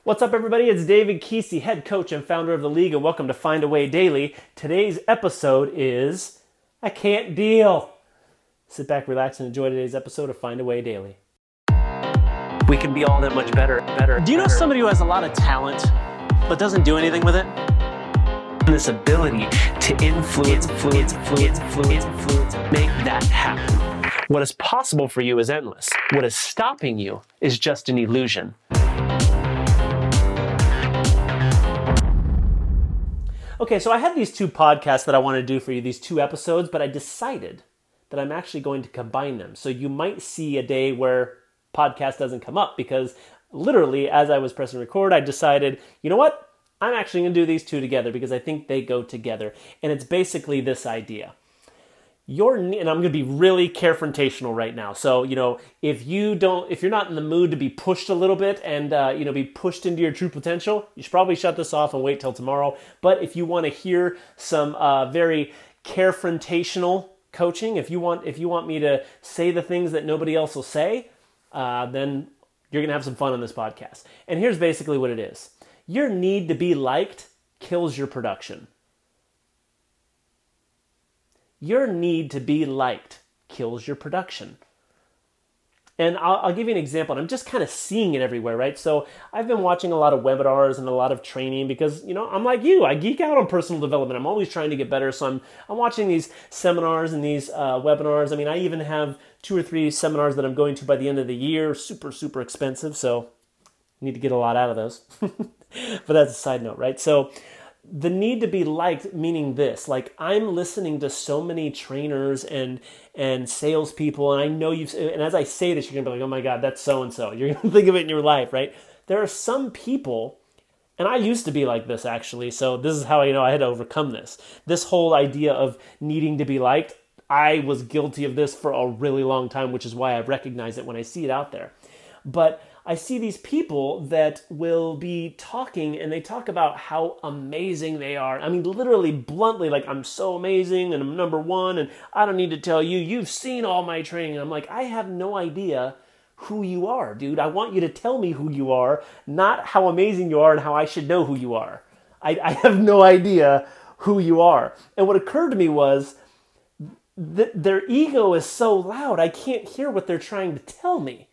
What's up, everybody? It's David Kesey, head coach and founder of the league, and welcome to Find a Way Daily. Today's episode is I Can't Deal. Sit back, relax, and enjoy today's episode of Find a Way Daily. We can be all that much better. Do you know somebody who has a lot of talent but doesn't do anything with it? This ability to influence, make that happen. What is possible for you is endless. What is stopping you is just an illusion. Okay, so I had these two podcasts that I want to do for you, these two episodes, but I decided that I'm actually going to combine them. So you might see a day where podcast doesn't come up because literally as I was pressing record, I decided, you know what? I'm actually going to do these two together because I think they go together. And it's basically this idea. And I'm going to be really confrontational right now. So, if you're not in the mood to be pushed a little bit and, be pushed into your true potential, you should probably shut this off and wait till tomorrow. But if you want to hear some very confrontational coaching, if you want me to say the things that nobody else will say, then you're going to have some fun on this podcast. And here's basically what it is. Your need to be liked kills your production. Your need to be liked kills your production. And I'll give you an example. And I'm just kind of seeing it everywhere, right? So I've been watching a lot of webinars and a lot of training because, I'm like you. I geek out on personal development. I'm always trying to get better. So I'm watching these seminars and these webinars. I mean, I even have 2 or 3 seminars that I'm going to by the end of the year. Super, super expensive. So I need to get a lot out of those. But that's a side note, right? So the need to be liked, meaning this, like I'm listening to so many trainers and salespeople, and I know and as I say this, you're gonna be like, oh my God, that's so-and-so. You're gonna think of it in your life, right? There are some people, and I used to be like this actually, so this is how I know I had to overcome this. This whole idea of needing to be liked, I was guilty of this for a really long time, which is why I recognize it when I see it out there. But I see these people that will be talking and they talk about how amazing they are. I mean, literally, bluntly, like, I'm so amazing and I'm number one and I don't need to tell you, you've seen all my training. And I'm like, I have no idea who you are, dude. I want you to tell me who you are, not how amazing you are and how I should know who you are. I have no idea who you are. And what occurred to me was that their ego is so loud, I can't hear what they're trying to tell me.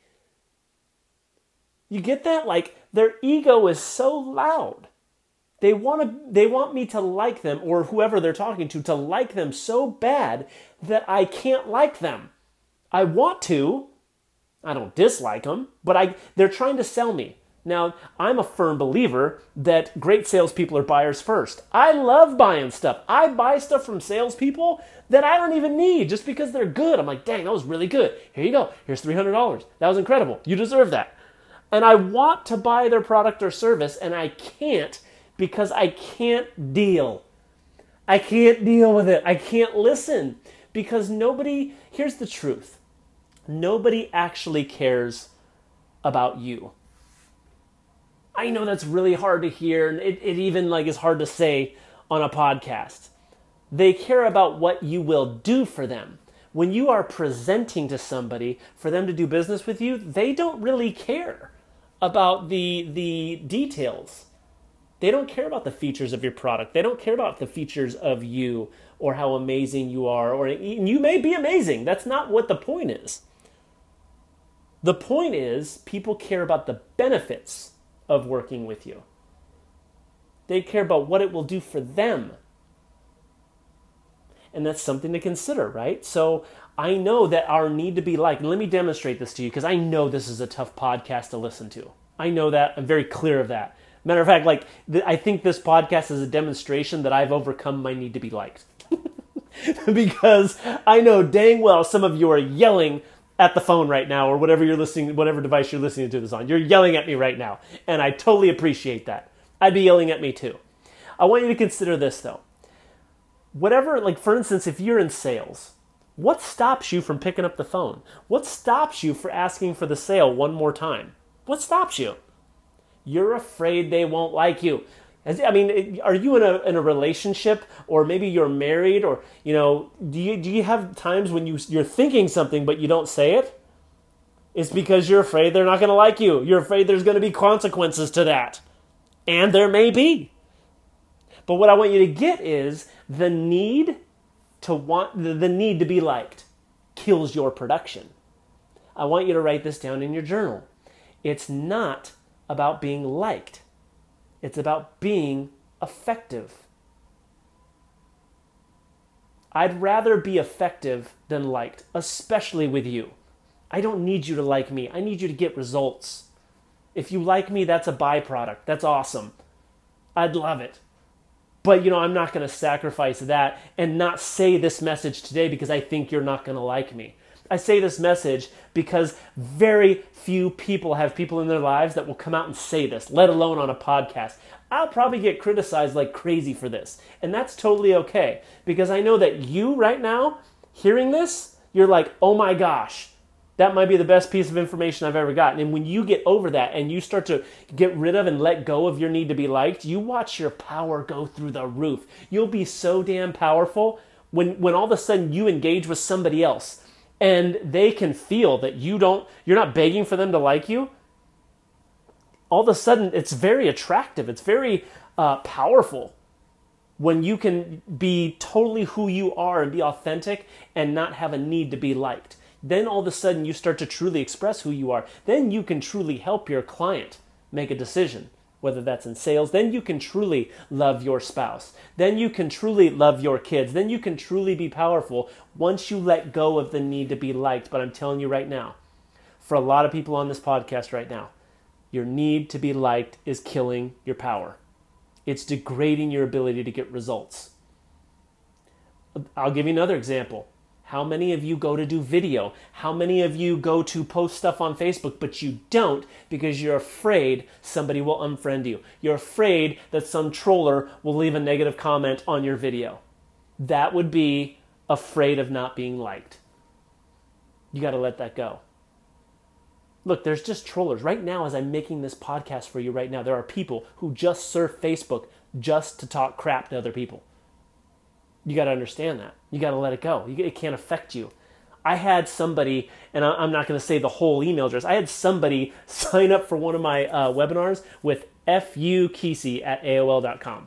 You get that? Like, their ego is so loud. They want me to like them, or whoever they're talking to like them so bad that I can't like them. I want to. I don't dislike them, but they're trying to sell me. Now, I'm a firm believer that great salespeople are buyers first. I love buying stuff. I buy stuff from salespeople that I don't even need just because they're good. I'm like, dang, that was really good. Here you go. Here's $300. That was incredible. You deserve that. And I want to buy their product or service, and I can't because I can't deal. I can't deal with it. I can't listen because here's the truth. Nobody actually cares about you. I know that's really hard to hear, and it even is hard to say on a podcast. They care about what you will do for them. When you are presenting to somebody for them to do business with you, they don't really care about the details. They don't care about the features of your product. They don't care about the features of you or how amazing you are. Or you may be amazing. That's not what the point is. The point is people care about the benefits of working with you. They care about what it will do for them. And that's something to consider, right? So I know that our need to be liked, and let me demonstrate this to you because I know this is a tough podcast to listen to. I know that. I'm very clear of that. Matter of fact, I think this podcast is a demonstration that I've overcome my need to be liked. Because I know dang well some of you are yelling at the phone right now or whatever device you're listening to this on. You're yelling at me right now, and I totally appreciate that. I'd be yelling at me too. I want you to consider this though. For instance, if you're in sales, what stops you from picking up the phone? What stops you for asking for the sale one more time? What stops you? You're afraid they won't like you. Are you in a relationship, or maybe you're married, or do you have times when you're thinking something but you don't say it? It's because you're afraid they're not going to like you. You're afraid there's going to be consequences to that. And there may be. But what I want you to get is the need to be liked kills your production. I want you to write this down in your journal. It's not about being liked. It's about being effective. I'd rather be effective than liked, especially with you. I don't need you to like me. I need you to get results. If you like me, that's a byproduct. That's awesome. I'd love it. But, I'm not going to sacrifice that and not say this message today because I think you're not going to like me. I say this message because very few people have people in their lives that will come out and say this, let alone on a podcast. I'll probably get criticized like crazy for this. And that's totally okay. Because I know that you right now, hearing this, you're like, oh my gosh, that might be the best piece of information I've ever gotten. And when you get over that and you start to get rid of and let go of your need to be liked, you watch your power go through the roof. You'll be so damn powerful when all of a sudden you engage with somebody else and they can feel that you're not begging for them to like you. All of a sudden, it's very attractive. It's very powerful when you can be totally who you are and be authentic and not have a need to be liked. Then all of a sudden, you start to truly express who you are. Then you can truly help your client make a decision, whether that's in sales. Then you can truly love your spouse. Then you can truly love your kids. Then you can truly be powerful once you let go of the need to be liked. But I'm telling you right now, for a lot of people on this podcast right now, your need to be liked is killing your power. It's degrading your ability to get results. I'll give you another example. How many of you go to do video? How many of you go to post stuff on Facebook, but you don't because you're afraid somebody will unfriend you? You're afraid that some troller will leave a negative comment on your video. That would be afraid of not being liked. You got to let that go. Look, there's just trollers. Right now, as I'm making this podcast for you right now, there are people who just surf Facebook just to talk crap to other people. You got to understand that. You got to let it go. It can't affect you. I had somebody, and I'm not going to say the whole email address, I had somebody sign up for one of my webinars with fukesey@aol.com.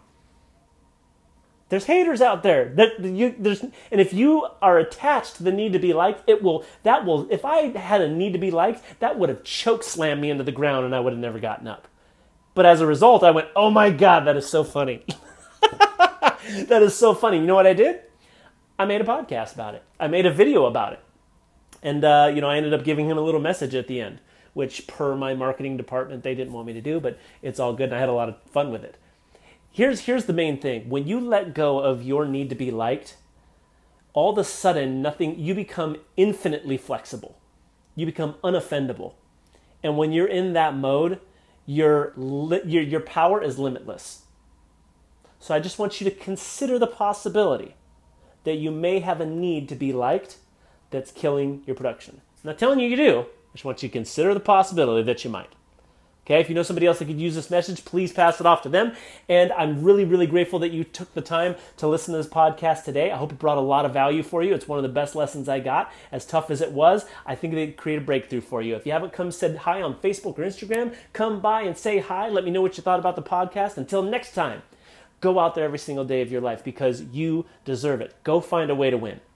There's haters out there. And if you are attached to the need to be liked, if I had a need to be liked, that would have choke slammed me into the ground and I would have never gotten up. But as a result, I went, oh my God, that is so funny. That is so funny. You know what I did? I made a podcast about it. I made a video about it. And, I ended up giving him a little message at the end, which per my marketing department, they didn't want me to do, but it's all good and I had a lot of fun with it. Here's the main thing. When you let go of your need to be liked, all of a sudden you become infinitely flexible. You become unoffendable. And when you're in that mode, your power is limitless. So I just want you to consider the possibility that you may have a need to be liked that's killing your production. I'm not telling you you do. I just want you to consider the possibility that you might. Okay, if you know somebody else that could use this message, please pass it off to them. And I'm really, really grateful that you took the time to listen to this podcast today. I hope it brought a lot of value for you. It's one of the best lessons I got. As tough as it was, I think it created a breakthrough for you. If you haven't come said hi on Facebook or Instagram, come by and say hi. Let me know what you thought about the podcast. Until next time, go out there every single day of your life because you deserve it. Go find a way to win.